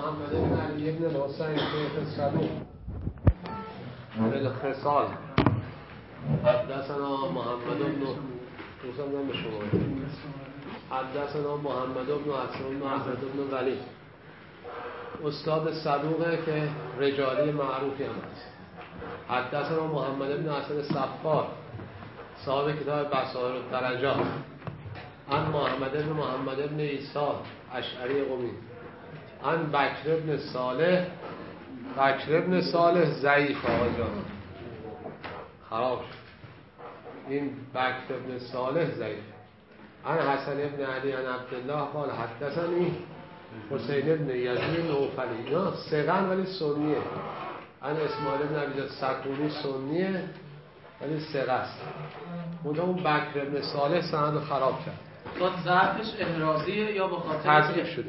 محمد بن علی بن الحسین شیخ صدوق بالخصال حدثنا محمد بن حدثنا محمد بن حسن بن احمد بن ولی استاد صدوقه که رجالی معروفی هم هست. حدثنا محمد بن حسن صفار صاحب کتاب بصائر الدرجات عن محمد بن محمد بن عیسی اشعری قمی عن بکر بن صالح. بکر بن صالح ضعیف آقا جان خراب شد. این بکر بن صالح ضعیف. عن حسن بن علی عن عبدالله قال حدثنی حسین بن یزید نوفلی. اینا ثقن ولی سنیه. عن اسماعیل بن ابی سکونی سنیه ولی ثقه است. اون بکر بن صالح سند خراب کرد. با ضعفش احرازیه یا با خاطر تضعیف شده.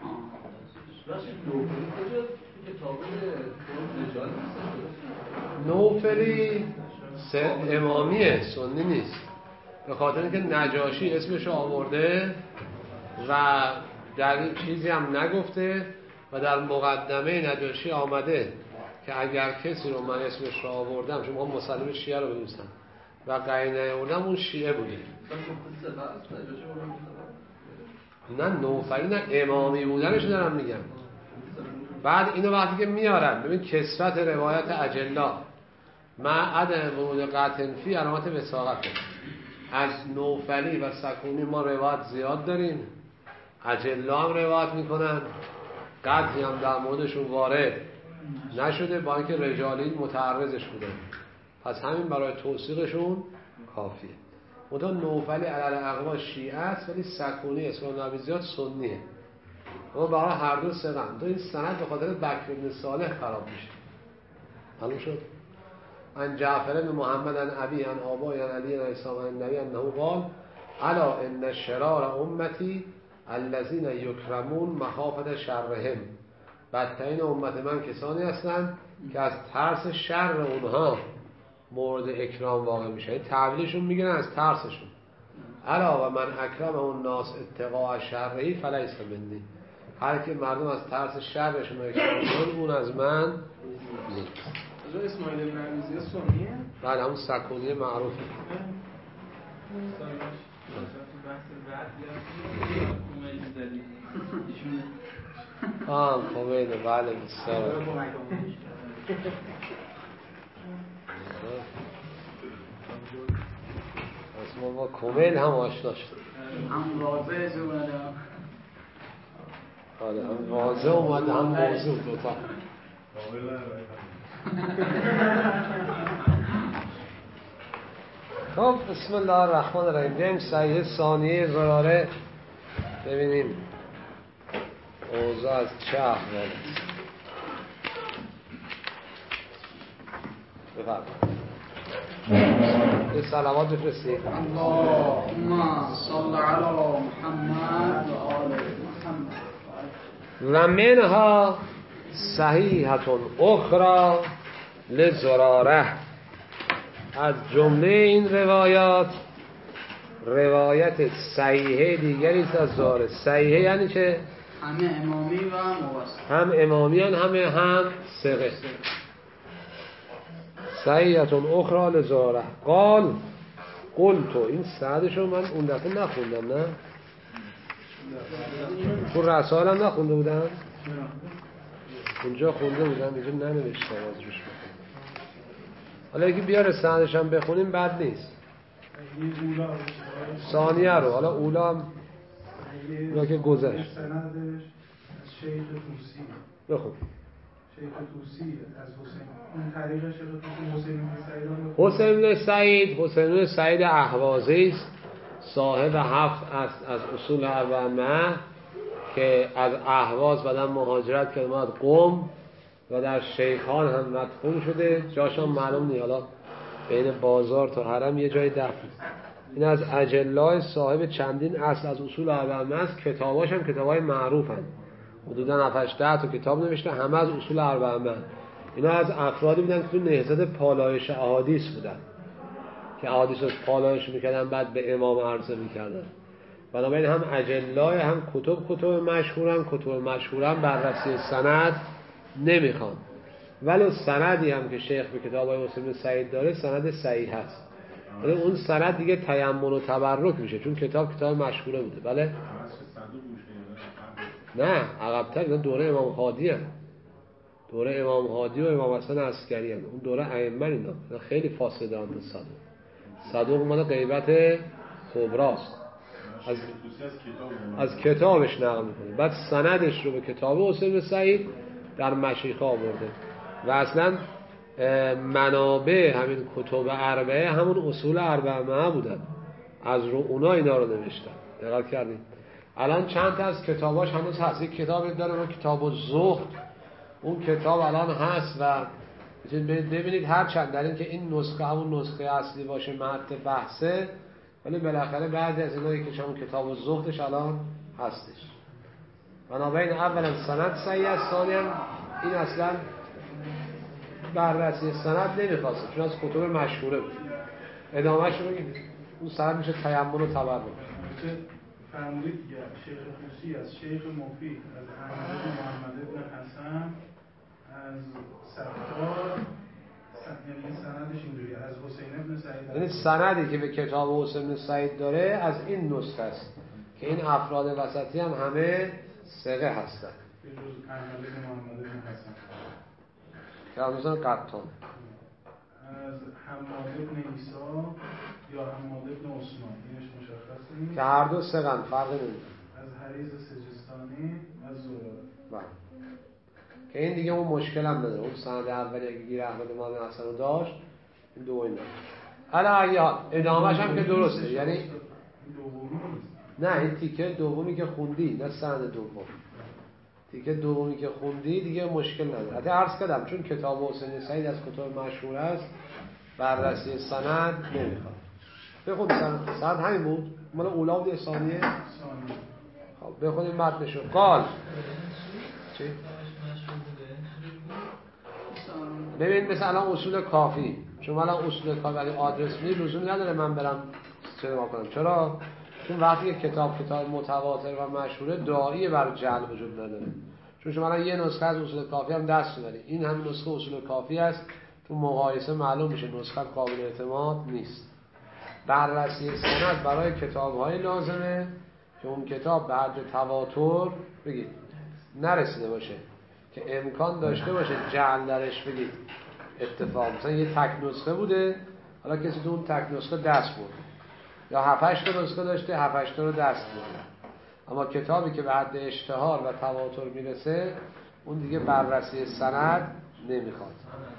نوفلی امامیه سنی نیست، به خاطر اینکه نجاشی اسمش آورده و در چیزی هم نگفته و در مقدمه نجاشی آمده که اگر کسی رو من اسمش رو آوردم چون ما مسلم شیعه رو بنویسم و قرینه آوردم اون شیعه بوده. نه نوفلی نه امامی بودنش دارم میگم. بعد اینو وقتی که میارن ببین کثرت روایت اجلا مع عدم ورود قطع فی علامت وثاقت. از نوفلی و سکونی ما روایت زیاد داریم، اجلا هم روایت میکنن، قطعی هم در موردشون وارد نشده با اینکه رجالی متعرضش بودن، پس همین برای توثیقشون کافیه. منتها نوفلی علی اقوا شیعه است ولی سکونی اسم نبی زیاد سنیه. اما برای هر دو ثقن. تو این سند به خاطر بکر بن صالح خراب میشه. معلوم شد؟ عن جعفر بن محمد عن ابی عن آبای عن علی عن عیسی عن نبی انه قال الا ان شرار امتی الذين یکرمون مخافت شرهم. بدترین امت من کسانی هستند که از ترس شر اونها مورد اکرام واقع میشه. تعبیرشون میگن از ترسشون. الا و من اکرم الناس اتقاء شرعی فلیس منی. هر کی مردم از ترس شرشون اکرام کنن اون از من نیست. از اسماعیل بن ابی سنیه؟ بله همون سکونی معروفه. خمینی بله بسیار از ما با کمیل هم آشنا شد. هم واضح اومده هم واضح اومده هم موضوع دوتا. خب بسم الله الرحمن الرحیم. بریم صحیح ثانیه زراره ببینیم اوضاع از چه احوال است. بفرمایید. یه صلوات بفرستید. اللهم صل علی محمد و آل محمد. و منها صحیحة اخرى لزراره. از جمله این روایت صحیحه دیگری است از زراره. صحیحه یعنی چه؟ همه امامی و موثق. هم امامی هم ثقه. صحیحة اخرى لزراره. قال قلت. این سندشو من اون دفعه نخوندم نه؟ تو رسائل هم نخونده بودم؟ اونجا خونده بودم اینجا ننوشتم از روش بکنم. حالا اگه بیاره سندش هم بخونیم بد نیست. ثانیه رو حالا اولا هم اولا که گذشت سندش از شیخ توسی بخون. شیخ توسی از حسین. اون طریق شیخ توسی حسین بن سعید اهوازی است، صاحب 7 از اصول اربعه که از اهواز بعدم مهاجرت کرد اومد قم و در شیخان هم مدفون شده. جاشان معلوم نیست، حالا بین بازار تا حرم یه جای دفن. این از اجلای صاحب چندین اصل از اصول اربعه است. کتاباش هم کتابای معروفن، حدودا 7-8 تا کتاب نوشته، همه از اصول اربعه. اینا از افرادی بودن که تو نهضت پالایش احادیث بودن که احادیث رو پالایش میکردن بعد به امام عرضه میکردن. و بنابراین هم اجلای هم کتب مشهورن بررسی سند نمیخوان. ولی سندی هم که شیخ به کتاب های مسلم سعید داره سند صحیح هست، ولی اون سند دیگه تیمم و تبرک میشه چون کتاب مشهوره بوده. بله نه عقب‌تر دوره امام هادی هم. دوره امام هادی و امام حسن عسکری هم. اون دوره ائمه اینا خیلی فاصله دارن تا صدوق اومده غیبت کبراست از کتابش نقل میکنه، بعد سندش رو به کتاب حسین سعید در مشیخه آورده و اصلا منابع همین کتب اربعه همون اصول اربعه بودن، از رو اونا اینا رو نوشتن. دقت کردید؟ الان چند تا از کتاباش هنوز هست. یک کتابی داره کتاب الزهد، اون کتاب الان هست و ببینید هرچند در این که این نسخه همون نسخه اصلی باشه متن بحثه، ولی بالاخره بعضی از اینا که همون کتاب الزهدش الان هستش. بنابراین اولا سند صحیح است، ثانیا این اصلا بررسی سند نمیخواسته چون از کتب مشهوره بود. ادامهش رو بگید. اون سند میشه تیمم و تبرک. فرمودید دیگه شیخ طوسی از شیخ مفید از احمد بن محمد بن حسن از ستار، یعنی سندش اینجوری از حسین بن سعید، یعنی سندی که به کتاب حسین بن سعید داره از این نسخه است که این افراد وسطی هم همه ثقه هستند به جز احمد بن محمد بن حسن که همون قطان. از حماد بن عیسی یا حماد بن عثمان، اینش مشخص نیست که هر دو ثقن، فرقی نمیکنه. از حریز سجستانی از زراره. بله که این دیگه اون مشکل هم نداره. اون سند اولی اگه گیر احمد محمد حسن رو داشت این دو این داشت. حالا ادامهش هم که درسته، یعنی نه این تیکه دومی که خوندی نه سند دوم، تیکه دومی که خوندی دیگه مشکل نداره. حتی عرض کردم چون کتاب حسین سعید از کتاب مشهور است بررسی سند نمیخواد. بخون سند همین بود مال اولا بود ثانیه. خب بخونیم متنشو. قال چی؟ ببین مثلا اصول کافی، چون الان اصول کافی اگه آدرس میدی لزومی نداره من برم چرا کنم. چرا؟ چون وقتی کتاب متواتر و مشهوره داعی بر جعل وجود نداره. چون شما الان یه نسخه از اصول کافی هم دست می‌برید، این هم نسخه اصول کافی است، تو مقایسه معلوم میشه نسخه قابل اعتماد نیست. بررسی سند برای کتاب‌های لازمه که اون کتاب به حد تواتر بگید نرسیده باشه که امکان داشته باشه جعل درش بگید اتفاق. مثلا یه تک نسخه بوده، حالا کسی تو اون تک نسخه دست برده، یا 7-8 تا نسخه داشته 7-8 تا رو دست برده. اما کتابی که به حد اشتهار و تواتر میرسه اون دیگه بررسی سند نمیخواد.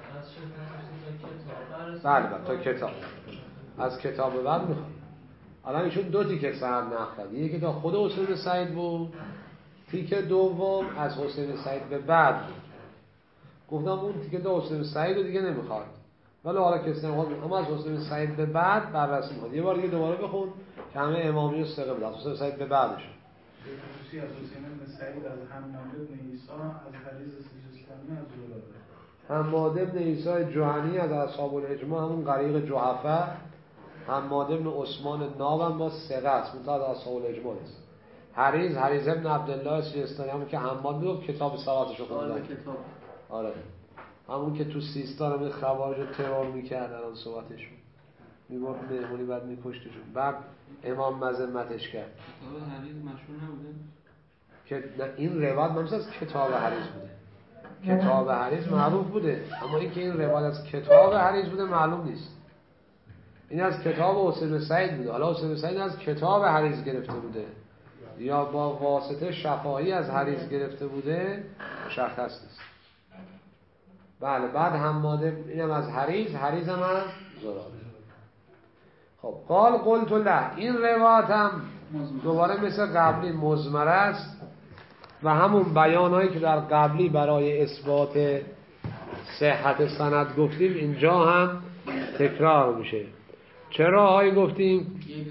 بله تا کتاب، از کتاب به بعد میخواد. الان ایشون دو تیکه سند نقل، یکی تا خود حسین سعید بود، تیکه دوم از حسین سعید به بعد بود. گفتم اون تیکه دو حسین سعید رو دیگه نمیخواد، ولی حالا کسی نمیخواد، اما از حسین سعید به بعد بررسی میخواد. یه بار دیگه دوباره بخون که همه امامی و ثقه بود. حسین سعید به بعدش خصوصی از حسین بن سعید از حماد بن عیسی از حریز سجستانی از زراره. حماد بن عیسی جهنی از اصحاب الاجماع همون غریق جحفه. حماد بن عثمان ناب هم با ثقه است، منتها از اصحاب الاجماع است. حریز ابن عبدالله سجستانی همون که حماد بود کتاب صلاتشو خوندن. آره همون که تو سیستان همین خوارج رو ترور میکرد الان صحبتشون میبرد مهمونی بعد میکشتشون، بعد امام مذمتش کرد. کتاب حریز مشهور نبوده که نه این روایت ممکن است کتاب حریز بوده، کتاب حریز معروف بوده، اما این که این روایت از کتاب حریز بوده معلوم نیست. این از کتاب حسین سعید بوده، حالا حسین سعید از کتاب حریز گرفته بوده یا با واسطه شفاهی از حریز گرفته بوده مشخص نیست. بله بعد حماد اینم از حریز هم از زراره. خب قال قلت له، این روایت هم دوباره مثل قبلی مضمر است و همون بیانایی که در قبلی برای اثبات صحت سند گفتیم اینجا هم تکرار میشه. چرا هایی گفتیم؟ یک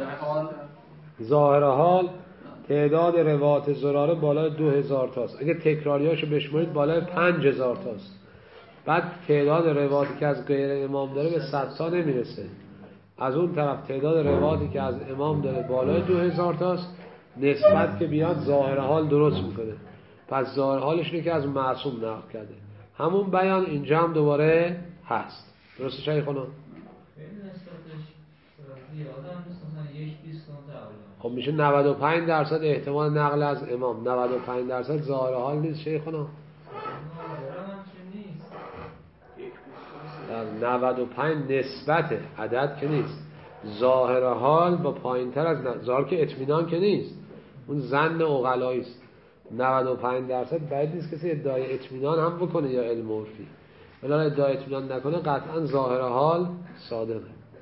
ظاهر حال تعداد روایات زراره بالای 2000 تاست، اگه تکراریاشو بشمارید بالای 5000 تاست. بعد تعداد روایاتی که از غیر امام داره به 100 تا نمیرسه، از اون طرف تعداد روایاتی که از امام داره بالای 2000 تاست، نسبت که بیاد ظاهر حال درست میکنه. پس ظاهر حالش اینه که از معصوم نقل کرده. همون بیان اینجا هم دوباره هست. درسته شیخونا؟ خب میشه 95% احتمال نقل از امام، 95% ظاهر حال نیست شیخونا؟ در 95 نسبت عدد که نیست، ظاهر حال با پایین تر از ظاهر که اطمینان که نیست، اون ظن عقلایی است. 95% بعید نیست کسی ادعای اطمینان هم بکنه یا علم عرفی، ولی ادعای اطمینان نکنه قطعا ظاهر حال صادقه.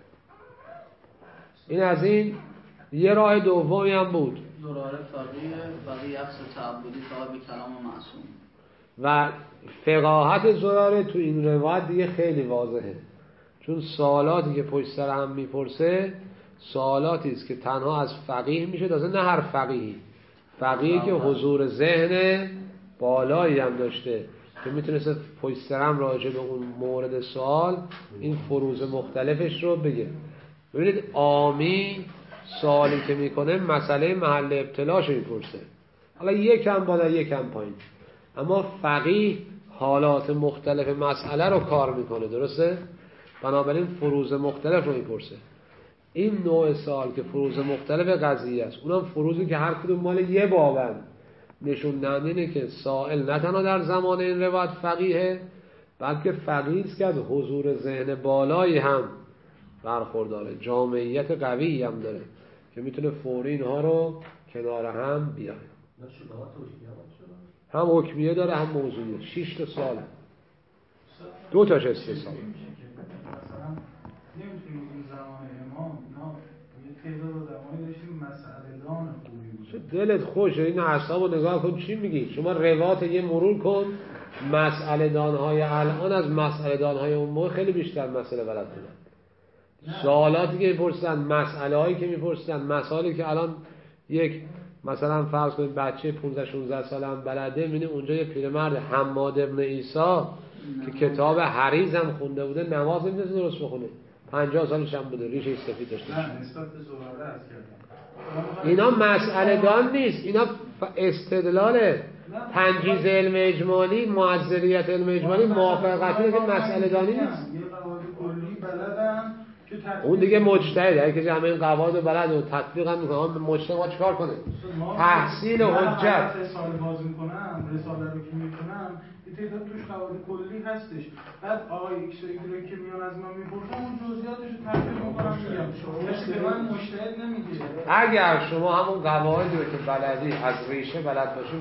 این از این. یه راه دومی هم بود، زراره فقیه افسر تعبدی صاحب کلام معصوم. و فقاهت زراره تو این روایت دیگه خیلی واضحه، چون سوالاتی که پشت سر هم میپرسه سوالاتی است که تنها از فقیه میشه، تازه نه هر فقیهی که حضور ذهن بالایی هم داشته که میتونست پشت سر هم راجع به اون مورد سوال این فروض مختلفش رو بگه. ببینید عامی سوالی که میکنه مسئله محل ابتلاش میپرسه، حالا یکم بالا یکم پایین، اما فقیه حالات مختلف مسئله رو کار میکنه، درسته؟ بنابراین فروض مختلف رو میپرسه. این نوع سوال که فروض مختلف قضیه است، اونم فروضی که هر کدوم مال یه بابن، نشون دهنده اینه که سائل نه تنها در زمان این روایت فقیه، بلکه فقیه است که از حضور ذهن بالایی هم برخورداره، جامعیت قوی هم داره که میتونه فوری اینها رو کنار هم بیاره. هم حکمیه داره هم موضوعیه. 6 تا سال، 2 تاش استثناء. مثلا نمیتونیم این زمان امام نه یه تعداد آدمایی داشتیم مسئله دان خوبی بود. دلت خوشه این اعصابو نگاه کن چی میگی. شما روایت یه مرور کن، مسئله دانهای الان از مسئله دانهای اون موقع خیلی بیشتر مسئله بلد بودن. سوالاتی که میپرسن، مسئله هایی که میپرسن، مسائلی که الان یک مثلا فرض کنید بچه 15-16 ساله هم بلده، میبینی اونجا یه پیرمرد حماد ابن عیسی که کتاب حریز هم خونده بوده نماز نمیتونه درست بخونه، 50 سالش هم بوده، ریشه سفید داشته. نه نسبت به زراره عرض کردم اینا مسئله دان نیست، اینا استدلال تنجیز علم اجمالی، معذریت علم اجمالی، موافقتی که مسئله دانی نیست. یه قواعد کلی بلدن اون دیگه مجتهده که همه این قواعد رو بلد و تطبیق هم میکنه. مجتهد ما چیکار کنه؟ تحصیل حجت. رساله باز میکنم، رساله رو که میکنم یه تعداد توش قواعد کلی هستش، بعد آقای ایکسایی که میان از من میپرسن اون جزئیاتش رو تطبیق میکنم میگم کسی به من مجتهد نمیگه. اگر شما همون قواعدی رو که بلدی از ریشه بلد باشی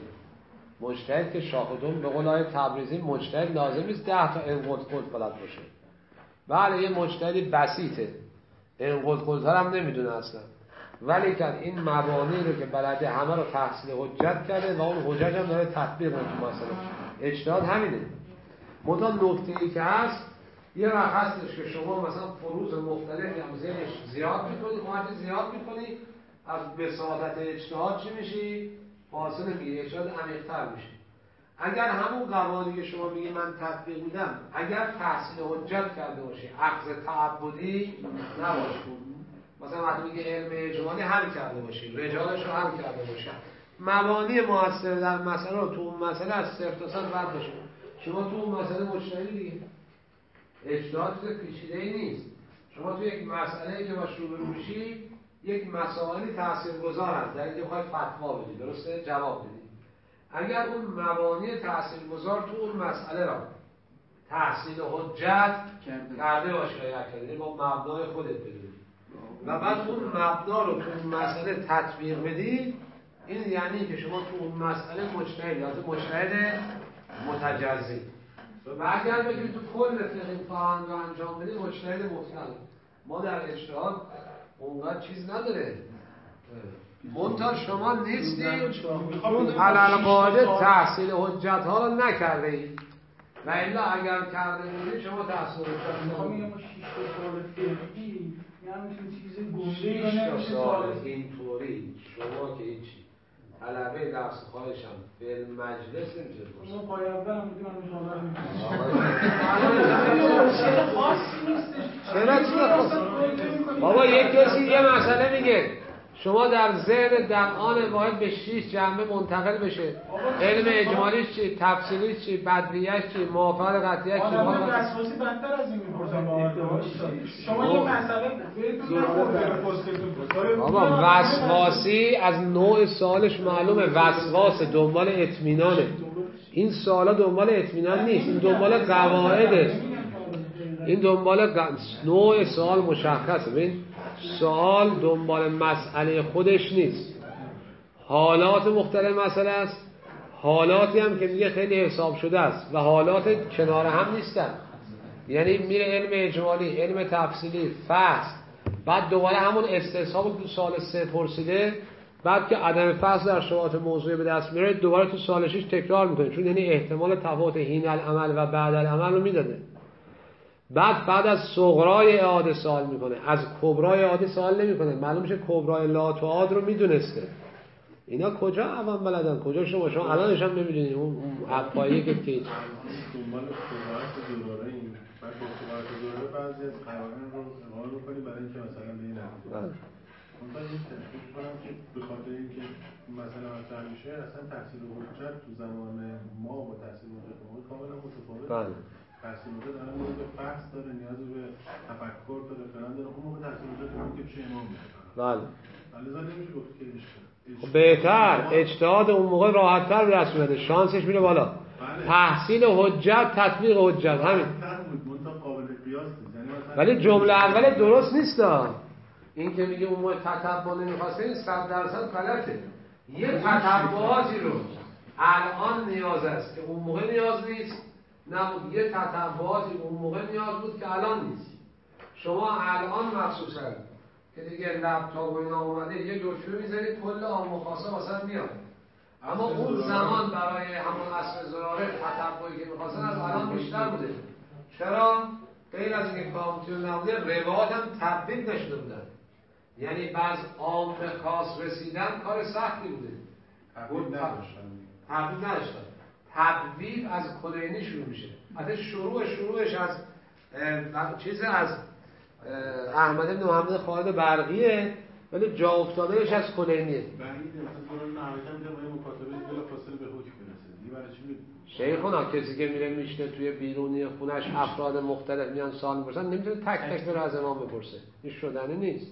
مجتهد که شاهدون به قول آقای تبریزی مجتهد لازم نیست 10 تا انقض بلد باشه. بله یه مجتهدی بسیطه، انقض هم نمیدونه اصلا، ولی که این مبانی رو که بلده همه رو تحصیل حجت کرده و اون حجت هم داره تطبیق میکنه. مثلا اجتهاد همینه. منتها نکته‌ای که هست یه وقت هستش که شما مثلا فروض مختلفی هم ذهنش زیاد میکنی، وقتی زیاد میکنی از بساطت اجتهاد چی میشی؟ فاصله میگیری، اجتهاد عمیق‌تر میشی. اگر همون قواعدی که شما میگی من تطبیق میدم، اگر تحصیل حجت کرده باشی، اخذ تعبدی نباشه، مثلا وقتی میگه علم اجمالی حل کرده باشی، رجالش رو حل کرده باشی، مبانی مؤثر در مسئله رو تو اون مسئله از صفر تا صد رد بشه، شما تو اون مسئله مجتهدی دیگه. اجتهاد چیز پیچیده‌ای نیست. شما تو یک مسئله که با روبرو میشی، یک مسائلی تاثیرگذار هست در اینکه بخواید فتوا بدی، درسته؟ جواب بدی. اگر اون مبانی تاثیرگذار تو اون مسئله را تحصیل حجت کرده باشه، یعنی با مبنای خودت بدونی و بعد اون مبنا رو تو اون مسئله تطبیق بدی، این یعنی که شما تو اون مسئله مجتهدی، یا مجتهد متجزی. و اگر بگید تو کل فقه فقه رو انجام بدی، مجتهد مطلق. ما در اجتهاد اونقدر چیز نداره. منتها شما نیستید چون علالقاعده تحصیل حجت ها رو نکرده اید و الا اگر کرده بودید شما تحصیل حجت میخوام میگم 6 سال فقهی یعنی چیز گنده رو نمیشه سوال اینطوری شما که هیچی طلبه لفظ خواهشم به مجلس نمیشه اون پای اول هم بودیم هنوز نظر نمیشه. بابا یک کسی یه مسئله میگه شما در ذهن در آن واحد به 6 جنبه منتقل بشه. علم اجمالیش چی، تفصیلیش چی، بدویه‌اش چی، موافقت قطعیش چی. آدم وسواسی بدتر از این میپرسن با شما یه مسئله بهتون نخورده پستتون. بابا وسواسی از نوع سوالش معلومه. وسواس دنبال اطمینانه. این سوالا دنبال اطمینان نیست، این دنبال قواعده. این دنبال نوع سوال مشخصه. ببین سوال دنبال مسئله خودش نیست، حالات مختلف مسئله است. حالاتی هم که میگه خیلی حساب شده است و حالات کنار هم نیستن. یعنی میره علم اجمالی، علم تفصیلی، فصل، بعد دوباره همون استصحاب تو سال 3 پرسیده، بعد که عدم فصل در شبهات موضوعی به دست میاره دوباره تو سال 6 تکرار میکنه، چون یعنی احتمال تفاوت حین العمل و بعد العمل رو میداده. بعد از صغرای اعاده سوال میکنه، از کبرای اعاده سوال نمیکنه. معلوم میشه کبرای لا تعاد رو میدونسته. اینا کجا عوام بلدن؟ کجا شما الانش هم نمیدونید اون حقایقی که دنبال صغرات دوراره این بعد صغرات دوراره بعضی از قوانین رو اعمال می‌کنی برای اینکه مثلا به این نتیجه مثلا این فکر کنم که به خاطر اینکه مثلا مطرح میشه اصلا تحصیل حجت تو زمان ما با تحصیل حجت ما کاملا متفاوته. تحصیل حجت الان نیاز به فحص داره، نیاز به تفکر داره، فلان داره. اون موقع تحصیل حجت که بشه امام میشه. بله. لذا نمیشه گفت که بهتر اجتهاد اون موقع راحت‌تر به دست میاد، شانسش میره بالا. بله. تحصیل حجت، تطبیق حجت، همین. ولی جمله اول درست نیست. این که میگه اون موقع تتبع نمیخواسته این 100% غلطه. یه تتبعاتی رو الان نیاز است که اون موقع نیاز نیست نبود. یه تتبعاتی اون موقع نیاز بود که الان نیست. شما الان مخصوصا که دیگه لپتاپ و اینا اومده یه دکمه میذارید کل عام و خاصه واسه میاد. اما اون زمان برای همون اصل زراره تتبعی که میخواستن از الان بیشتر بوده. چرا؟ غیر از اینکه کامپیوتر نبوده روایات هم تبدیل نشده بودن. یعنی بعض عام به خاص رسیدن کار سختی بوده. تبدیل نداشتن. تبدیل از کلینی شروع میشه. حتی شروعش از چیز از احمد بن محمد خالد برقیه، ولی جا افتادهش از کلینیه. شیخونا کسی که میره میشنه توی بیرونی خونش افراد مختلف میان سوال میپرسن نمیتونه تک تک بره از امام بپرسه. این شدنی نیست.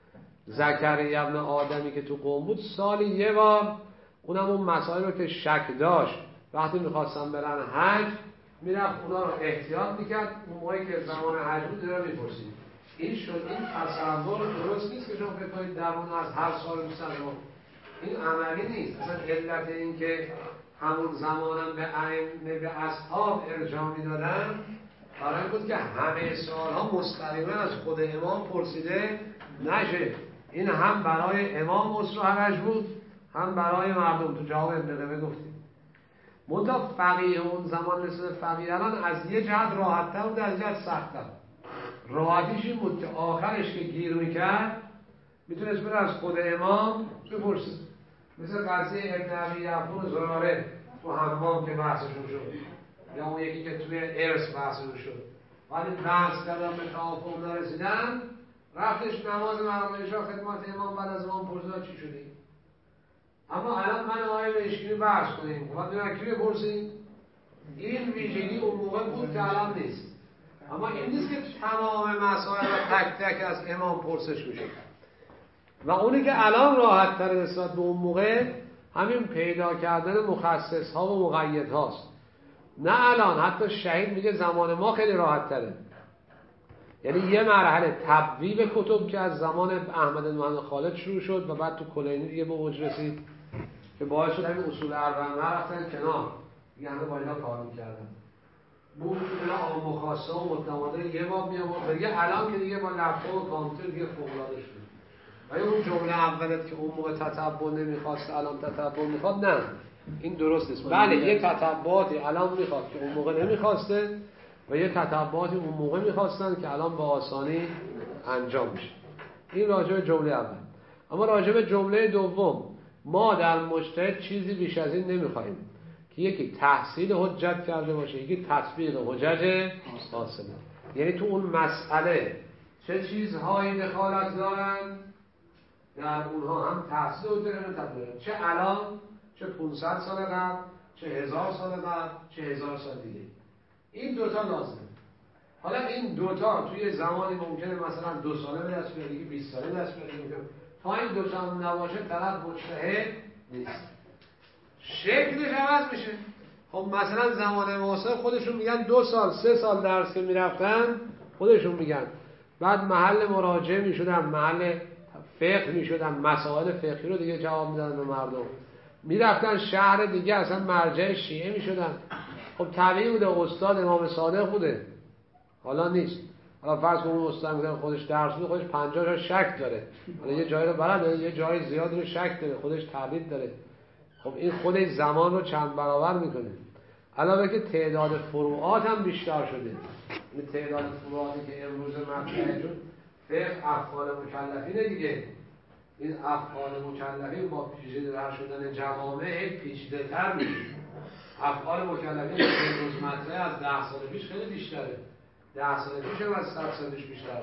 زکریا ابن آدمی که تو قوم بود سالی یه بار، اونم اون مسائل رو که شک داشت وقتی میخواستن برن حج میرفت اونا رو احتیاط میکرد. اون موقعی که زمان حج بود رو میپرسید. این شد. این تصور درست نیست که شما فکر کنید درمون از هر سال میسن رو. این عملی نیست. اصلا علت این که همون زمانم به ائمه به اصحاب ارجاع میدادن برای این بود که همه سوالها مستقیما از خود امام پرسیده نشه. این هم برای امام اسر و حرج بود، هم برای مردم. تو جواب ابن قبه گفتیم. منتها فقیه اون زمان نسبت فقیه الان از یه جهت راحت‌تر بود، از جهت سخت‌تر. راحتیش این بود که آخرش که گیر میکرد میتونست بره از خود امام بپرسید. مثل قضیه ابن ابی افون زراره تو حمام که بحثشون شد، یا اون یکی که توی ارث بحثشون شد. ولی بحث کردن به توافق نرسیدن، رفتش نماز مغرب عشا خدمت امام، بعد از امام پرسید چی شدی؟ اما الان من آقای مشکلی بحث کنیم و دو کی بپرسید؟ این ویژگی اون موقع بود که الان نیست. اما این نیست که تمام مسائل تک تک از امام پرسش میشه. و اونی که الان راحت تر نسبت به اون موقع همین پیدا کردن مخصص ها و مقید هاست. نه الان حتی شهید میگه زمان ما خیلی راحت تره. یعنی یه مرحله تبویب کتب که از زمان احمد بن محمد خالد شروع شد و بعد تو کلینی دیگه به اوج رسید که باعث شد همین اصول اربعه رفتن کنار، دیگه همه با اینا کار میکردن. اون اصول عام و خاصه و متمادن یه باب میامد. دیگه الان که دیگه با لپتاپ و کامپیوتر دیگه فوق‌العاده شد. ولی اون جمله اولت که اون موقع تتبع نمیخواست الان تتبع میخواد، نه این درست نیست. بله یه تتبعاتی الان میخواد که اون موقع نمیخواسته و یه تتبعاتی اون موقع میخواستن که الان با آسانی انجام میشه. این راجع به جمله اول. اما راجع به جمله دوم، ما در مجتهد چیزی بیش از این نمیخوایم که یکی تحصیل حجت کرده باشه، یکی تطبیق حجت حاصله. یعنی تو اون مسئله چه چیزهایی دخالت دارن، در اونها هم تحصیل حجت تطبیق، چه الان، چه 500 سال قبل، چه 1000 سال قبل، چه 1000 سال دیگه. این دوتا لازمه. حالا این دوتا توی زمانی ممکنه مثلا 2 ساله به دست بیاد، 20 ساله به دست بیاد. تا این دوتا هم نباشه طرف مجتهد نیست. شکلش عوض میشه. خب مثلا زمان معاصر خودشون میگن 2 سال 3 سال درس که میرفتن، خودشون میگن بعد محل مراجعه میشدن، محل فقه میشدن، مسائل فقهی رو دیگه جواب میدادن به مردم، میرفتن شهر دیگه اصلا مرجع شیعه میشدن. خب طبیعی بوده، استاد امام صادق بوده، حالا نیست. حالا فرض کن اون استاد میگه خودش درس میده، خودش 50 تا شک داره، حالا یه جایی رو بلده، یه جای زیاد رو شک داره، خودش تردید داره. خب این خودش زمان رو چند برابر میکنه. علاوه که تعداد فروعات هم بیشتر شده. این تعداد فروعاتی که امروز مطرحه شد فقه افعال مکلفینه دیگه. این افعال مکلفین با پیچیده‌تر شدن جوامع پیچیده‌تر میشه. افعال مکلفین امروز مطرحه از 10 سال پیش خیلی بیشتره. 10 سال پیش هم از 100 سال پیش بیشتره.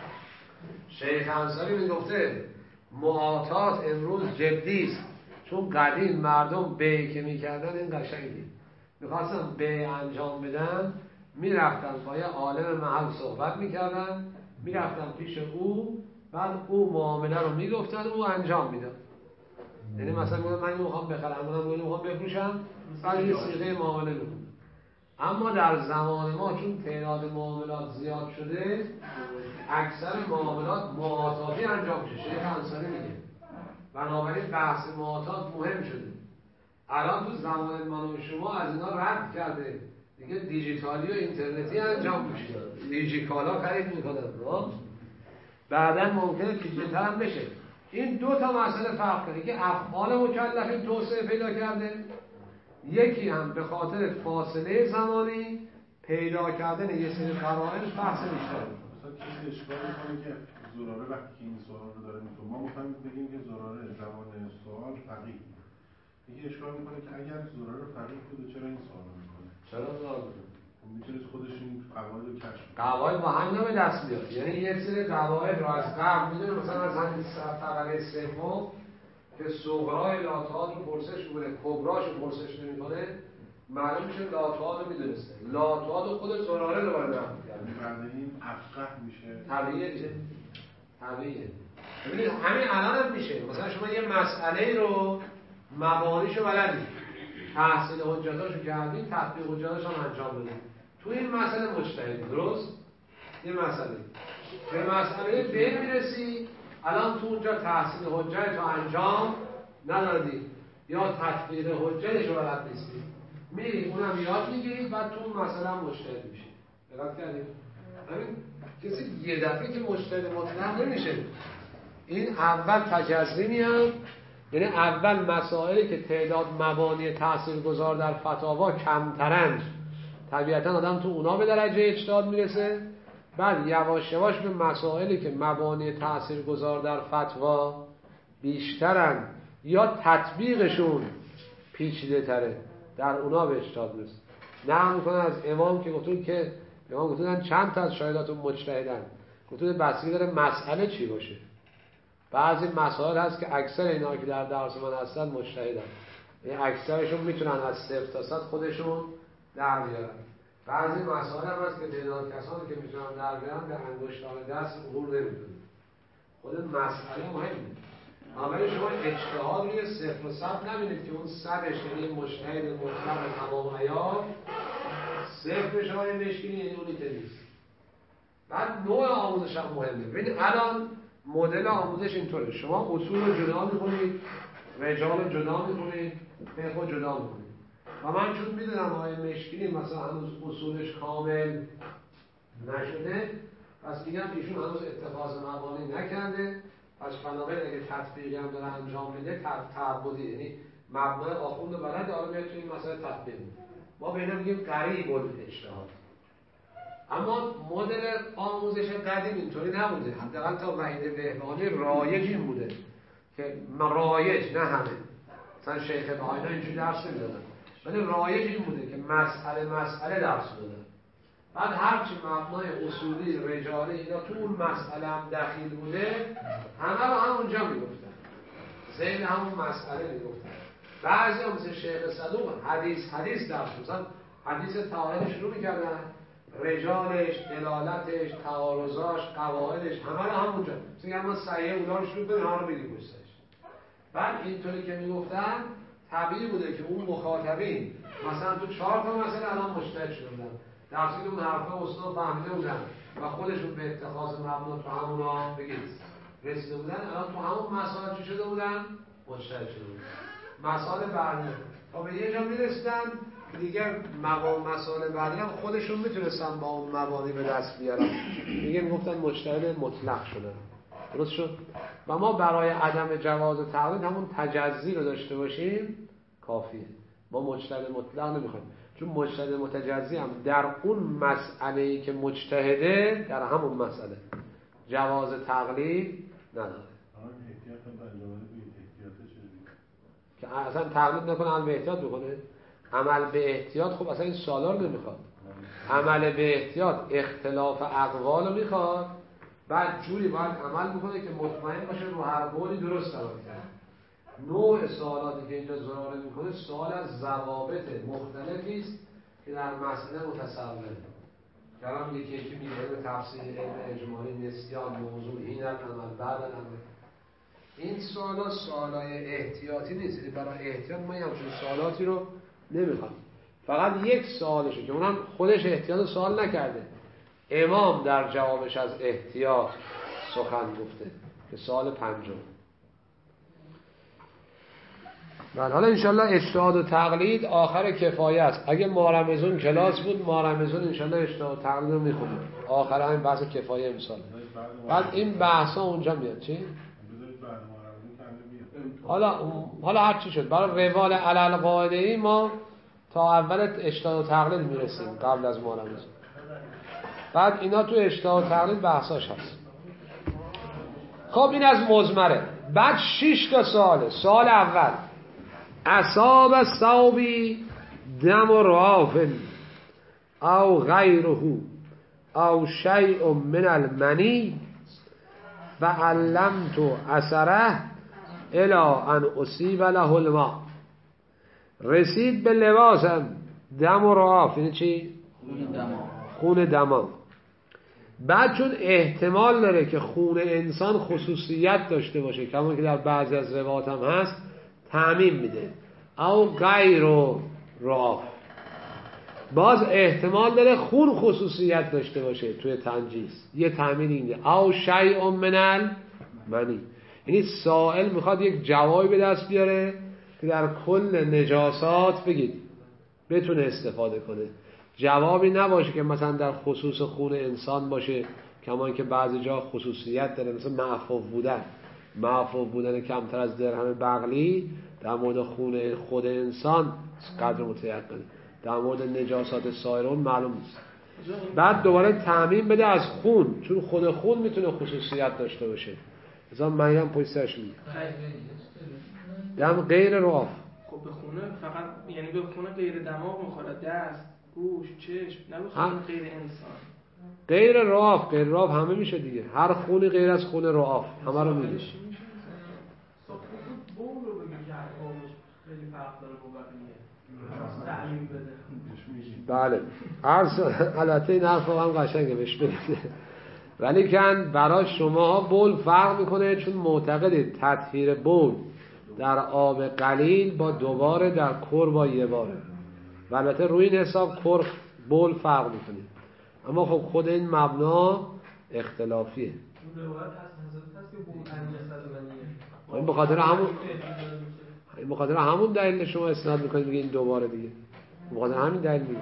شیخ انصاری میگفته معاطات امروز جدی است، چون قدیم مردم بیع که میکردن این قشنگی میخواستن بیع انجام بدن، میرفتن با یه عالم محل صحبت میکردن، میرفتن پیش او، بعد او معامله رو میگفتن، او انجام میدن. یعنی مثلا میگن من اینو میخوام بخرم، من اینو میخوام بفروشم، بعد یه صیغه معامله میکنن. اما در زمان ما چون تعداد معاملات زیاد شده، اکثر معاملات معاطاتی انجام میشه. شیخ انصاری میگه بنابراین بحث معاطات مهم شده. الان تو زمان من و شما از اینا رد کرده دیگه، دیجیتالی و اینترنتی انجام میشه، دیجیکالا خرید میکنن. بعدا ممکنه پیچیده‌تر هم بشه. این دو تا مسئله فرق کرده که افعال مکلفین توسعه پیدا کرده، یکی هم به خاطر فاصله زمانی پیدا کردن یه سری قرائن بحث بیشتر. مثلا کسی اشکال می‌کنه که زراره وقتی که این سوال رو داره می‌کنه، ما می‌خوایم بگیم که زراره زمان سوال فقیه. یکی اشکال می‌کنه که اگر زراره فقیه بوده چرا این سوال رو می‌کنه؟ چرا سوال می‌کنه؟ می‌تونه خودش این قواعد رو کشف کنه. قواعد با هم به دست میاد. یعنی یه سری قواعد رو از قبل می‌دونه، مثلا از همین طبقه سوم که صغرای لاتحات رو پرسش می‌کنه، کبراش رو پرسش نمی‌کنه، معلوم میشه لاتحات رو می‌دونسته. لاتحات رو خود زراره رو باید نقل کرده. بعد این افقه میشه. طبیعیه دیگه. طبیعیه. ببینید همین الان هم میشه. مثلا شما یه مسئله رو مبانیشو بلدی، تحصیل حجتاشو کردی، تطبیق حجتاش هم انجام بدی. تو این مسئله مجتهد، درست؟ یه مسئله. به مسئله به میرسی، الان تو اونجا تحصیل حجت رو انجام ندادی یا تطبیق حجتشو بلد نیستی، میری اونم یاد میگیری، بعد تو اون مسئله هم مجتهد میشی. دقت کردید؟ همین کسی یه دفعه که مجتهد مطلق نمیشه. این اول تجزی میاد، یعنی اول مسائلی که تعداد مبانی تاثیرگذار در فتاوا کمترند، طبیعتا آدم تو اونا به درجه اجتهاد میرسه. بعد یواش یواش به مسائلی که مبانی تاثیرگذار در فتوا بیشترن یا تطبیقشون پیچیده تره، در اونا به اجتهاد میرسه. نه میکنه از امام که گفتون که امام گفتن چند تا از شاهداتون مجتهدن، گفتون بستگی داره مسئله چی باشه. بعضی مسائل هست که اکثر اینا که در درس من هستن مجتهدن، یعنی اکثرشون میتونن از 0 تا 100 خودشون در بیارن. بعضی مسائل هم هست که تعداد کسانی که میتونن در بیارن به انگشتان دست عبور نمیکنن. خود مسئله مهمه. اما شما اجتهاد روی 0 و 100 نبینید که اون 100ش یعنی مجتهد مطلق تمام عیار، 0 شما مشکلی یعنی اونی که نیست. بعد نوع آموزش هم مهمه. ببینید الان مدل آموزش اینطوره، شما اصول رو جدا می‌کنید، رجال رو جدا می‌کنید، فقه رو جدا می‌کنید. و من چون میدونم آقای مشکلی مثلا هنوز اصولش کامل نشده، پس میگم ایشون هنوز اتخاذ مبانی نکرده، پس بنابراین اگه تطبیقی هم داره انجام میده تعبدی، یعنی مبنای آخوند و بلد حالا میاد توی این مسئله تطبیق. ما به اینا میگیم قریب الاجتهاد. اما مدل آموزش قدیم اینطوری نبوده، حداقل تا وحید بهبهانی رایج این بوده که رایج، نه همه، مثلا شیخ بهایی اینجوری درس نمیدادن، ولی رایج این بوده که مسئله درس دادن. بعد هرچی مبنای اصولی رجاله اینا تو اون مسئله هم دخیل بوده همه رو همونجا میگفتن، ذیل همون مسئله میگفتن. بعضی هم مثل شیخ صدوق حدیث درس، مثلا حدیث طاهر شروع میکردن، رجالش، دلالتش، تعارضاش، قواعدش همه رو همونجا، مثلا ما صحیح اونا رو شروع کنیم همه رو میگیم پشتش. بعد اینطوری که میگفتن طبیعی بوده که اون مخاطبین مثلا تو 4 تا مسئله الان مجتهد شده بودن، در صورتی که اون حرفا استاد فهمیده بودن و خودشون به اتخاذ مبنا تو همونا بگید رسیده بودن، الان تو همون مسائل چی شده بودن؟ مجتهد شده بودن. مسائل بعدی تا به یه جا میرسیدن که دیگه مسائل بعدی هم خودشون میتونستن با اون مبانی به دست بیارن، دیگه میگفتن مجتهد مطلق شدن. درست شد؟ و ما برای عدم جواز تقلید همون تجزی رو داشته باشیم کافیه. ما مجتهد مطلق نمیخوایم، چون مجتهد متجزی هم در اون مسئله‌ای که مجتهده در همون مسئله جواز تقلید نداره. که اصلا تقلید نکنه، عمل به احتیاط بکنه. عمل به احتیاط خب اصلا این سوالا رو نمیخواد. عمل به احتیاط اختلاف اقوال رو میخواد، بعد جوری باید عمل بکنه که مطمئن باشه رو هر قولی درست عمل کرده. نوع سوالاتی که اینجا زراره میکنه سوال از ضوابط مختلفی است که در مسئله متصوره. کلام یکی میگه تفسیر علم اجمالی، نسیان، موضوع، این عمل بعد عمل. این سوالای احتیاطی نیست، برای احتیاط ما همچین سوالاتی رو نمیخوام. فقط یک سوالشه که اونم خودش احتیاط سوال نکرده، امام در جوابش از احتیاط سخن گفته که سوال 5. بله، حالا انشالله اجتهاد و تقلید آخر کفایه است. اگه مارمزون کلاس بود مارمزون انشالله اجتهاد و تقلید رو میخونیم، آخر همین بحث کفایه امسال. بعد این بحثا اونجا میاد. چی؟ حالا هر چی شد برای روال علل قاعده ای ما تا اول اجتهاد و تقلید میرسیم قبل از مارمزون. بعد اینا تو اجتهاد و تقلید بحثاش هست. خب این از مزمره. بعد 6 تا سواله. سوال اول: اصاب الثوبی دم رعاف او غیره او شیء من المنی فعلمت اثره الی ان اصیب له الماء. رسید به لباسم دم و رعاف، یعنی چی؟ خون دما. بعد چون احتمال داره که خون انسان خصوصیت داشته باشه، کما که در بعضی از روایات هم هست، تعمیم میده او غیر رعاف. باز احتمال داره خون خصوصیت داشته باشه توی تنجیس، یه تعمیم اینه او شیء من المنی. یعنی سائل میخواد یک جوابی به دست بیاره که در کل نجاسات بگید بتونه استفاده کنه. جوابی نباشه که مثلا در خصوص خون انسان باشه، کما که بعضی جا خصوصیت داره، مثل معفو بودن کمتر از درهم بغلی در مورد خون خود انسان قدر متیقنه، در مورد نجاسات سایرون معلوم نیست. بعد دوباره تعمیم بده از خون، چون خود خون میتونه خصوصیت داشته باشه. مثلا مریم پشت سرش میگه دم غیر رعاف. خب به خونه فقط، یعنی به خونه غیر دماغ میخوره، دست، گوش، چشم، نه به خونه غیر انسان. غیر رعاف همه میشه دیگه، هر خونی غیر از خون رعاف همه رو میگه. بول رو بگم خیلی فرق داره با بقیه تعلیم بده. بله البته این حرف هم قشنگه بهش بدید، ولی کن برای شما بول فرق میکنه، چون معتقدید تطهیر بول در آب قلیل با دوباره در کر با یه باره، و البته روی این حساب کر بول فرق میکنه، اما خب خود این مبنا اختلافیه. این بخاطر همون دلیل شما اسناد میکنید میگه این دوباره دیگه، بخاطر همین دلیل میگه.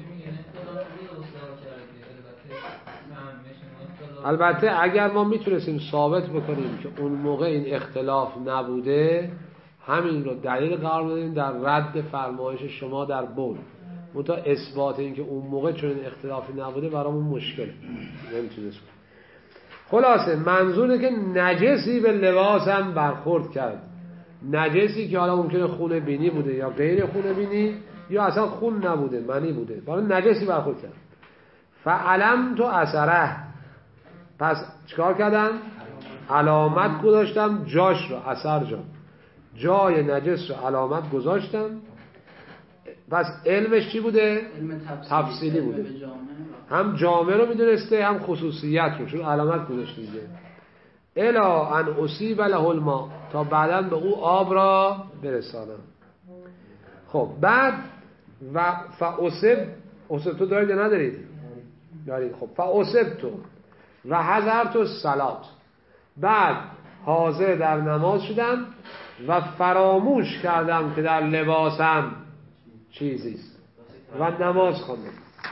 البته اگر ما میتونستیم ثابت بکنیم که اون موقع این اختلاف نبوده، همین رو دلیل قرار بدیم در رد فرمایش شما در بول. منتها اثبات این که اون موقع چون این اختلافی نبوده برامون مشکله، نمیتونست. خلاصه منظوره که نجسی به لباسم برخورد کرد، نجسی که حالا ممکنه خون بینی بوده یا غیر خون بینی یا اصلا خون نبوده، منی بوده، حالا نجسی برخورد کرد. فعلم تو اثره، پس چیکار کردم؟ علامت گذاشتم جاش رو، اثر جای نجس رو علامت گذاشتم. پس علمش چی بوده؟ علم تفصیلی بوده، هم جامع رو میدونسته هم خصوصیت رو، چون علامت گذاشته دیگه. الا ان اصیب له الماء، تا بعداً به او آب را برسانم. خب بعد و فاصب تو دارید یا ندارید؟ دارید. خب فاصب تو و حضرت الصلات، بعد حاضر در نماز شدم و فراموش کردم که در لباسم چیزیست و نماز خواندم.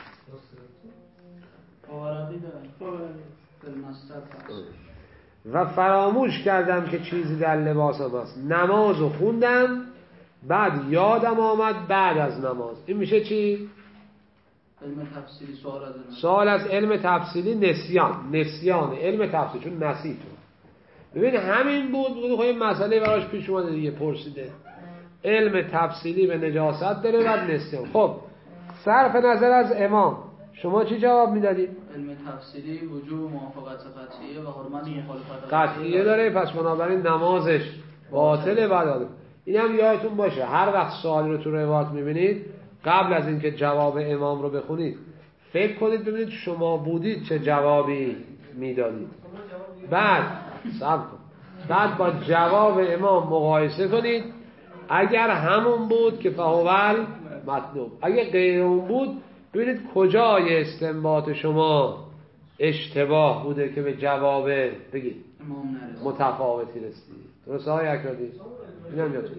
و فراموش کردم که چیزی در لباسم هست، نمازو خوندم، بعد یادم آمد بعد از نماز. این میشه چی؟ علم تفصیلی. سوال از علم تفصیلی، نسیان علم تفصیلی، چون نسیتون. ببین همین بود خب این مسئله براش پیش اومده دیگه، پرسیده علم تفصیلی به نجاست داره و نسیان. خب صرف نظر از امام شما چی جواب میدادید؟ علم تفصیلی وجوب موافقت قطعیه و حرمت مخالفت قطعیه داره، پس بنابراین نمازش باطله. بعد این هم یادتون باشه هر وقت سوالی رو تو روایات میبینید قبل از اینکه جواب امام رو بخونید فکر کنید ببینید شما بودید چه جوابی میدادید، بعد با جواب امام مقایسه کنید. اگر همون بود که فهول مطلوب، اگر غیر اون بود ببینید کجای استنباط شما اشتباه بوده که به جواب بگید متفاوتی رسید. درسته های اکرادی؟ اینم یادتون.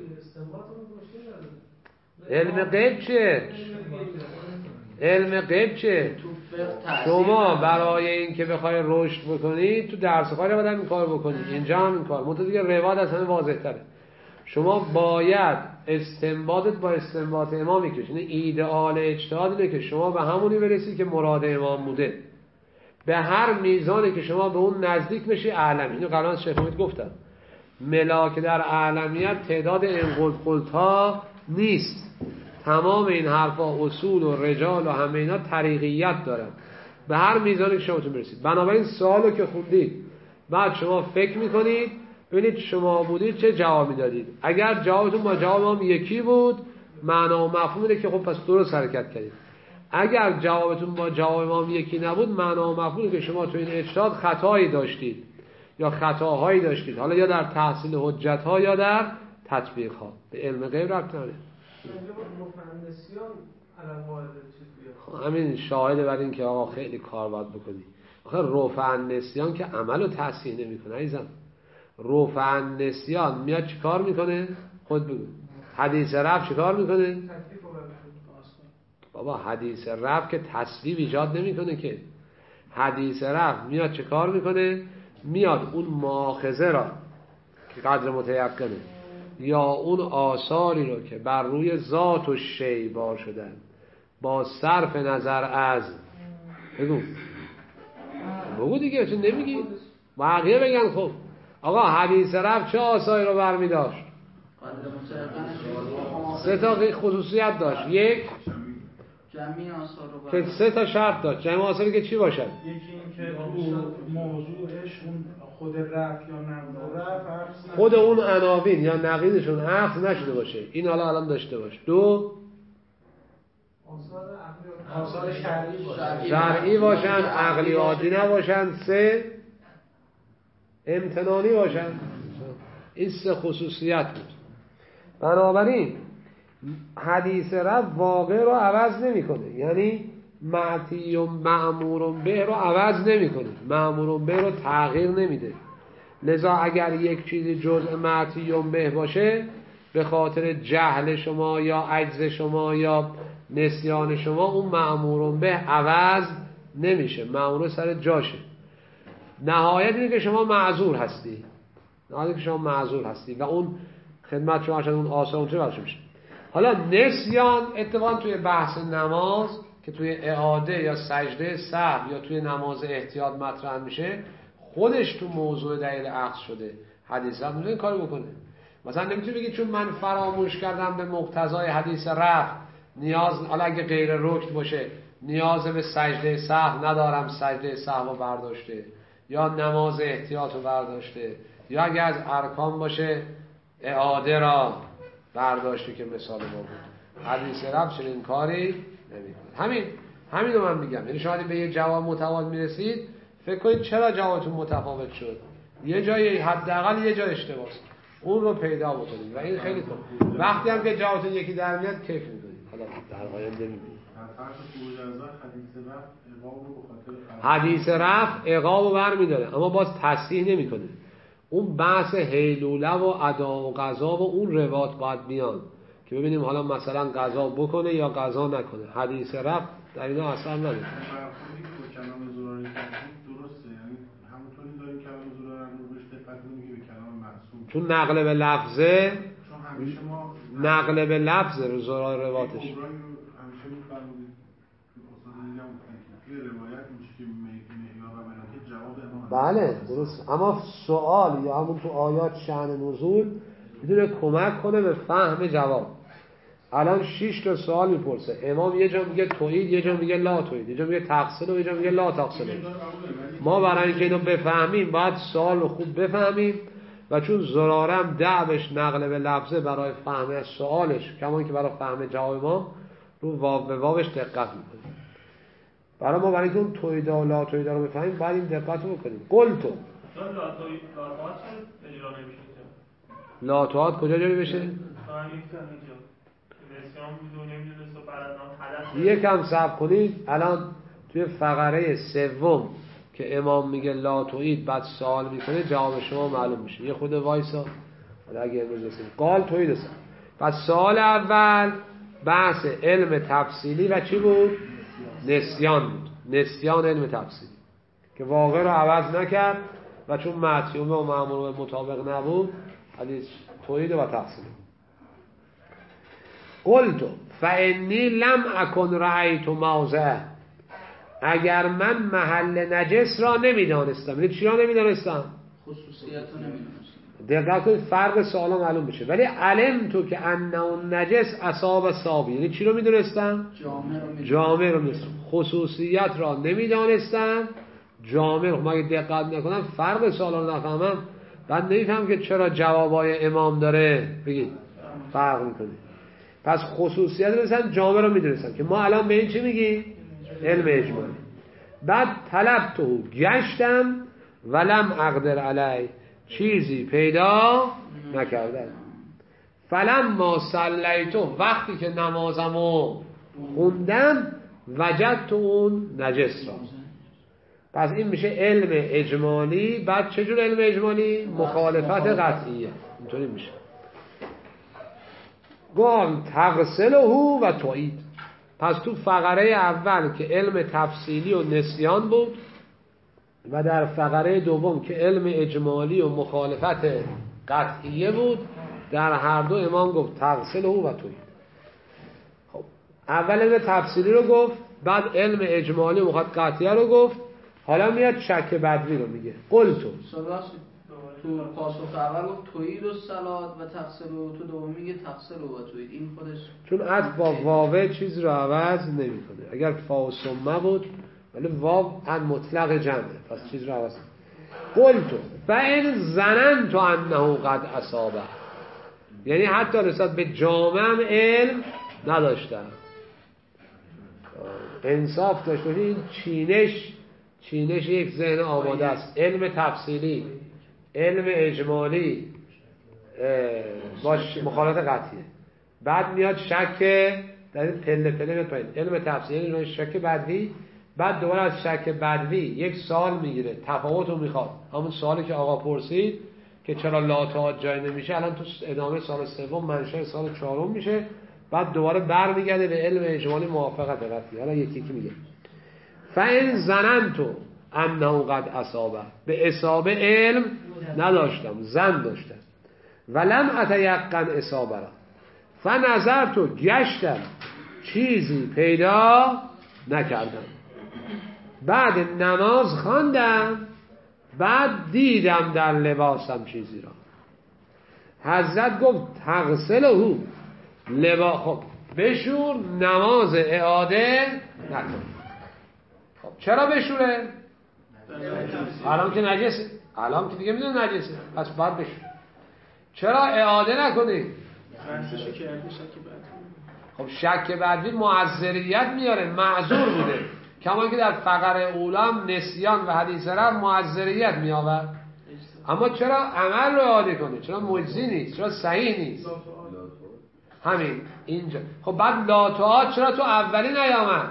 علم غیب چه؟ علم غیب چه؟ شما برای این که بخوای رشد بکنید تو درس خواهی باید این کار بکنید، اینجا هم این کار منطقه دیگه روایت از همه واضح تره. شما باید استنباطت با استنباط امام میکشید. یعنی ایدئال اجتهاد اینه که شما به همونی برسید که مراد امام بوده، به هر میزانی که شما به اون نزدیک بشی اعلم. اینو قبلا شیخ امید گفتم، ملاک در اعلمیت تعداد انقلقلتها نیست. تمام این حرفا اصول و رجال و همه اینا طریقیت دارن، به هر میزانی که شما تون برسید. بنابراین سوالو که خوندید بعد شما فکر میکنید ببینید شما بودید چه جوابی دادید. اگر جوابتون با جواب هم یکی بود معنا و مفهوم اینه که خب پس درست حرکت کردید. اگر جوابتون با جواب هم یکی نبود معنا و مفهومی که شما تو این اجتهاد خطایی داشتید یا خطاهایی داشتید، حالا یا در تحصیل حجت ها یا در تطبیق ها. به علم غیب ربط نداره. همین شاهده بر این که آقا خیلی کار باید بکنی. آخه رفع نسیان که عمل و تحصیل نمی کنه عزیزم. رفع نسیان میاد چی کار میکنه؟ خود بگو. حدیث رفع چی کار میکنه؟ بابا حدیث رفع که تصویب ایجاد نمیکنه که. حدیث رفع میاد چه کار میکنه؟ میاد اون مؤاخذه را که قدر متیقنه یا اون آثاری رو که بر روی ذات و شی بار شدن با صرف نظر از بگو دیگه، چون نمیگی بقیه بگن خب آقا حدیث رفع چه آثاری رو برمی داشت؟ 3 تا خصوصیت داشت. یک جمعی آثار رو که 3 تا شرط داشت. جمعی آثاری که چی باشد؟ یکی این که موضوعش اون خود رفع یا نقض، خود اون عناوین یا نقیضشون حفظ نشده باشه. این الان داشته باش. 2 آثار شرعی باشن، عقلی عادی نباشن. 3 امتنانی باشن. این 3 خصوصیت بود. بنابراین حدیث رفع واقع رو عوض نمیکنه، یعنی معتی و مأمور به رو عوض نمیکنه، مأمور به رو تغییر نمیده. لذا اگر یک چیزی جزء معتی به باشه به خاطر جهل شما یا عجز شما یا نسیان شما اون مأمور به عوض نمیشه، مأمور سر جاشه. نهایت اینه که شما معذور هستی، نهایت که شما معذور هستی و اون خدمت شما شد اون آثار چه باشه میشه. حالا نسیان اتفاقا توی بحث نماز که توی اعاده یا سجده سهو یا توی نماز احتیاط مطرح میشه خودش تو موضوع دلیل عقل شده، حدیث رفع این کارو بکنه. مثلا نمیتونی بگی چون من فراموش کردم به مقتضای حدیث رفع نیاز، حالا اگه غیر رکن باشه نیاز به سجده سهو ندارم، سجده سهو برداشته، یا نماز احتیاط رو برداشته، یا اگه از ارکان باشه اعاده را برداشته که مثال ما بود. حدیث رفع چنین کاری نمیکنه. همین رو من میگم. یعنی شاید به یه جواب متفاوت میرسید، فکر کنید چرا جوابتون متفاوت شد، یه جایی حداقل یه جا اشتباهه، اون رو پیدا بکنید و این خیلی خوب. وقتی هم که جوابتون یکی در میاد کیف میکنید. حالا در آینده میبینید حدیث رفع عقاب رو برمیداره، اما باز تصحیح نمیکنه. اون بحث هیلوله و ادا و قضا و اون روایات باید بیان که ببینیم حالا مثلا قضا بکنه یا قضا نکنه. حدیث رفع در اینا اثر نداره. کلام زراری درسته، یعنی همونطوری داریم کلام زراری رو روش دقت کنیم که به کلام معصوم، چون نقل به لفظه، چون همیشه ما نقل به لفظه رو زرار رواتش همیشه میفرمودید استاد دیگه توی روایت میشه که معیار و ملاک جواب امام. بله درست، اما سوال یا همون تو آیات شأن نزول میتونه کمک کنه به فهم جواب. الان 6 تا سوال میپرسه، امام یه جا میگه توحید، یه جا میگه لا توحید، یه جا میگه تقصیر و یه جا میگه لا تقصیر. ما برای اینکه اینو بفهمیم باید سوال رو خوب بفهمیم و چون زرارم دعوش نقل به لفظه برای فهم سوالش کمان که برای فهم جواب ما رو واو به واوش دقت میکنیم. برای ما برای اینکه اون توحید و لا توحید رو بفهمیم باید این دقت رو بکنیم. قلتو لا توحید کجا جاری بشه؟ یکم صبر کنید. الان توی فقره سوم که امام میگه لا توحید بعد سوال میکنه جواب شما معلوم میشه. یه خود وایسا اگه امروز رسیم قال توحید است. پس سوال اول بحث علم تفصیلی و چی بود؟ نسیان بود. نسیان علم تفصیلی که واقع رو عوض نکرد و چون معتیومه و مأمور مطابق نبود حدیث توحید و تفصیلی. قلتو فانی لم اکن رأیت موضع، اگر من محل نجس را نمیدانستم. یعنی چی را نمیدانستم؟ خصوصیت رو نمیدانستم. دقیق کنید فرق سوالا معلوم بشه. ولی علم تو که انه نجس اصاب صابی، یعنی چی رو میدونستم؟ جامع رو میدونستم. خصوصیت را نمیدانستم، جامع رو. ما اگه دقت نکنم فرق سوالا رو نفهمم بعد نمیفهم که چرا جوابای امام داره بگید فرق میکنه. پس خصوصیت میدونستم، جامع رو میدونستم که ما الان به این چی میگیم؟ علم اجمالی. بعد طلب تو گشتم ولم اقدر علی، چیزی پیدا نکردم. فلم ما صلیتو، وقتی که نمازمو خوندم وجدت تو اون نجس را. پس این میشه علم اجمالی. بعد چجور علم اجمالی؟ مخالفت قطعیه. اینطوری میشه. گفت تغسله و توحید. پس تو فقره اول که علم تفصیلی و نسیان بود و در فقره دوم که علم اجمالی و مخالفت قطعیه بود، در هر دو امام گفت تغسله و توحید. خب اول علم تفصیلی رو گفت، بعد علم اجمالی و مخالفت قطعیه رو گفت، حالا میاد شک بدوی رو میگه. قلتو تو پاسخ اول گفت توحید و صلات و تقصیر و تو دوم میگه تقصیر و توحید. این خودش چون عطف با واو چیز رو عوض نمیکنه. اگر فا و ثم بود ولی واو ان مطلق جمعه، پس چیز رو عوض نمیکنه. قلتو فان ظننت انه قد اصابه، یعنی حتی نسبت به جامعه علم نداشتم. انصاف داشت. این چینش یک ذهن آماده است. علم تفصیلی، علم اجمالی باش مخالفت قطعیه. بعد میاد شک در این پله میاد پایین. علم تفصیلی شک بدوی، بعد دوباره از شک بدوی یک سال میگیره، تفاوت رو میخواد. همون سوالی که آقا پرسید که چرا لا تعاد جای نمیشه، الان تو ادامه سال سوم منشأ سال چهارم میشه. بعد دوباره برمیگرده به علم اجمالی موافقت قطعی. حالا یکی میگه فإن ظننت انه قد اصابه، به اصابه علم نداشتم، زن داشتم. ولم اتیقن اصابه را، فنظرت گشتم چیزی پیدا نکردم. بعد نماز خواندم بعد دیدم در لباسم چیزی را. حضرت گفت تغسله لباس، خب بشور، نماز اعاده نکن. خب چرا بشوره؟ الان که نجسه، الان که دیگه میدونه نجسه، پس باید بشور. چرا اعاده نکنی؟ خب شک بعدی معذریت میاره، معذور بوده، کما که در فقر اولام نسیان و حدیث رفت معذریت میآورد. اما چرا عمل رو اعاده کنه؟ چرا مجزی نیست؟ چرا صحیح نیست؟ همین اینجا. خب بعد لاتوات چرا تو اولی نیامد؟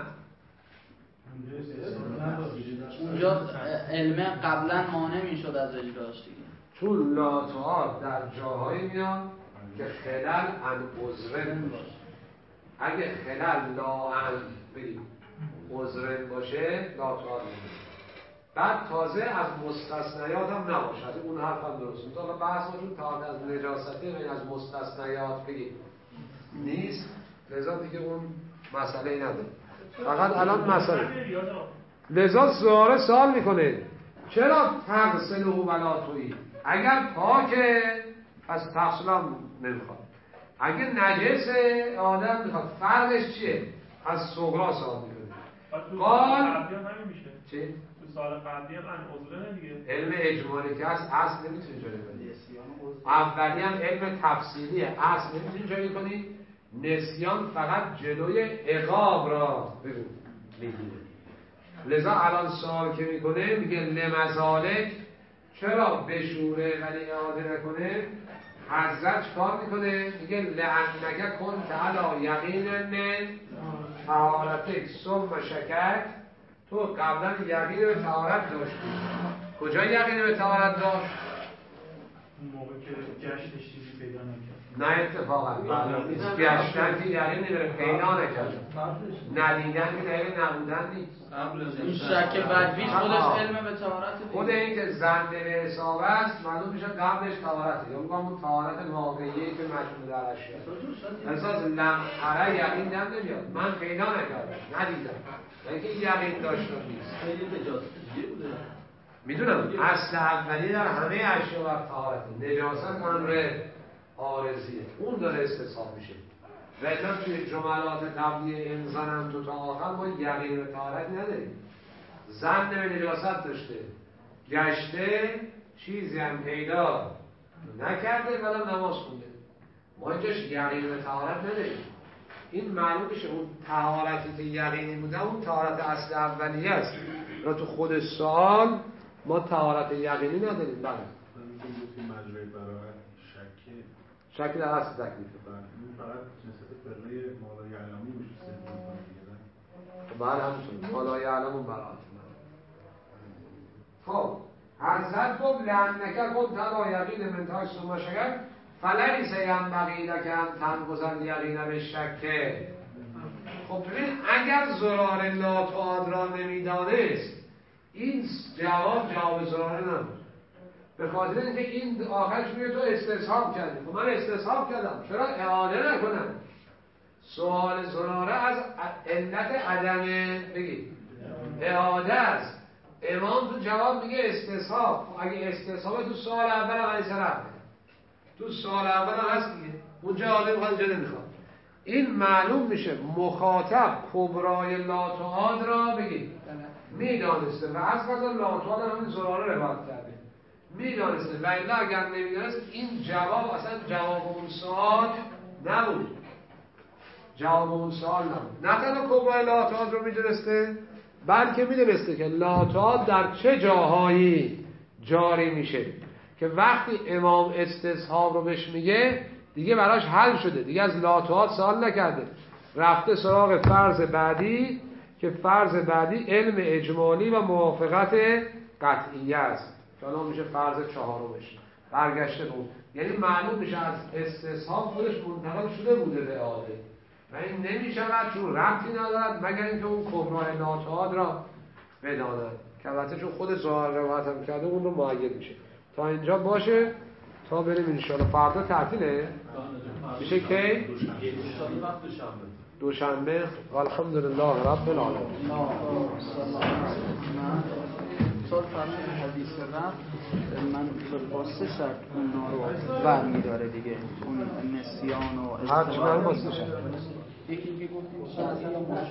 اونجا علم قبلا مانع میشد از اجراش دیگه. چون لاتوات در جاهایی میاد که خلل ان عذرن باشه. اگه خلل لاعن بگیم عذرن باشه لاتوات میاد. بعد تازه از مستثنیات هم نباشه. از اون حرف هم درست میشه. حالا بحث ما چون تا از نجاستی غیر از مستثنیات بگیم نیست، لذا دیگه اون مسئله نداره. فقط الان مسئله لذا سوال میکنه چرا تغسله ولا تویی؟ اگر پاکه پس تغسلم نمیخواد، اگه نجسه آدم میخواد. فرقش چیه؟ از صغرا سوال میکنه. قال چی؟ تو سال قبلی هم عذره دیگه. علم اجمالی که هست اصل نمیتونی جاری کنی. اولی هم علم تفصیلیه، اصل نمیتونی جاری کنی. نسیان فقط جلوی عقاب را میگیره. لذا الان سوال که میکنه میگه لمزالک، چرا بشوره ولی اعاده نکنه؟ حضرت چکار میکنه؟ میگه لعنک کنت علی یقین من طهارتک ثم شکک، تو قبلا یقین به طهارت داشتی. کجا یقین به طهارت داشت؟ اون موقع که گشتش چیزی پیدا نکرد. نه اتفاقا گشتن که یقین نمیره، پیدا نکرد. ندیدن که دلیل نبودن نیست. این شک بدویش خودش علم به طهارت دیگه. خود این که زن به حساب است معلوم میشه قبلش طهارته، یا میگم اون طهارت واقعیه که مجموع در اشیاء اساس لمحره یقین دم نمیاد. من پیدا نکردم، ندیدم، اینکه یقین داشتم نیست. میدونم اصل اولی در همه اشیاء و طهارت، نجاست امر عارضیه، اون داره استصحاب میشه. ولی توی جملات قبلی انسان هم تو تا آخر ما یقین به طهارت نداریم. زن به نجاست داشته، گشته، چیزی هم پیدا نکرده ولی نماز خونده، ما اینجاش یقین به طهارت نداریم. این معلوم میشه اون طهارتی که یقینی بوده اون طهارت اصل اولیه است. را تو خود سوال ما طهارت یقینی نداریم. بله مجرای برای شک در اصل تکلیف. این فقط نسبت فرقه مالا یعلمی میشه استفاده کنید. بله همچون مالا یعلمون برات. خب حضرت گفت لعنک کنت علی یقین من طهارت ثم شکک فلیس ینبغی لک ان تنقض الیقین بالشک. خب ببین اگر زرار لاتواد را نمیدانست این جواب زراره نبود. به خاطر اینکه این آخرش میگه تو استصحاب کردی. خب من استصحاب کردم، چرا اعاده نکنم؟ سوال زراره از علت عدم بگید اعاده است. امام تو جواب میگه استصحاب. اگه استصحاب تو سوال اول هم علیه سرم، تو سوال اول هم هست دیگه، اونجا اعاده میخواد اینجا نمیخواد. این معلوم میشه مخاطب کبرای لاتواد را بگید میدانسته و از قضا لاتواد هم این زراره روایت کرده میدانسته، و الا اگر نمیدانست این جواب اصلا جواب اون سوال نبود. جواب اون سوال نبود. نه تنها کبرای لاتواد رو میدونسته بلکه میدونسته که لاتواد در چه جاهایی جاری میشه که وقتی امام استصحاب رو بهش میگه دیگه براش حل شده، دیگه از لاتواد سوال نکرده، رفته سراغ فرض بعدی که فرض بعدی علم اجمالی و موافقت قطعیه است که الان میشه فرض چهارمش. برگشته بود، یعنی معلوم میشه از استصحاب خودش منتقل شده بوده به اعاده و این نمیشود چون ربطی ندارد مگر اینکه اون کبرای لاتواد را بداند که البته چون خود ظاهر روایت هم کرده اون رو معید میشه. تا اینجا باشه تا بریم انشاءالله. فردا تعطیله میشه کی؟ دوشنبه. الحمدلله رب العالمین. استاد فرمودن حدیث رفت من با 3 شرط اونا رو برمی داره دیگه، اون نسیان و هر چی من با 3 شرط یکی که گفتیم